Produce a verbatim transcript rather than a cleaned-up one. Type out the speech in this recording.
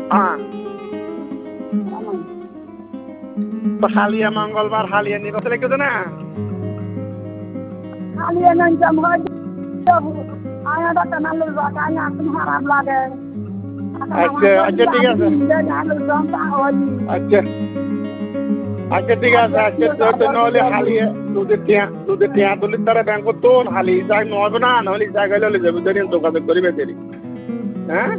হ্যাঁ তো হালিয়া মঙ্গলবার হালিয়া নিব লিখে না হালিয়া নাই আয়াটা কেনাল আয়া খারাপ লাগে আচ্ছা আচ্ছা ঠিক আছে আচ্ছা আচ্ছা ঠিক আছে আচ্ছা নহলে হালিয়ে দুধের টিয়া দুধের টিয়া তুলি তারা ব্যাংক তো হালি যাই নহবে না নহলে জায়গায় ললে যাবে ধরেন যোগাযোগ করিবে দেরি হ্যাঁ